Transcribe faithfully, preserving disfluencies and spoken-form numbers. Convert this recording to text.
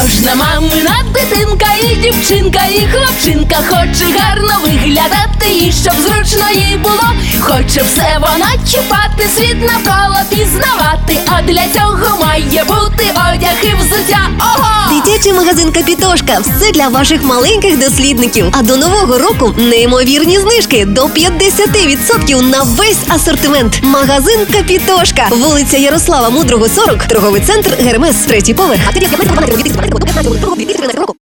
Кожна мамина дитинка і дівчинка, і хлопчинка хоче гарно виглядати, і щоб зручно їй було, хоче все вона чіпати, світ навколо пізнавати. А для цього має бути одяг і взуття. Ого! Дитячий магазин Капітошка. Все для ваших маленьких дослідників. А до Нового року неймовірні знижки до п'ятдесят відсотків на весь асортимент. Магазин Капітошка. Вулиця Ярослава Мудрого, сорок. Торговий центр Гермес. Третій поверх.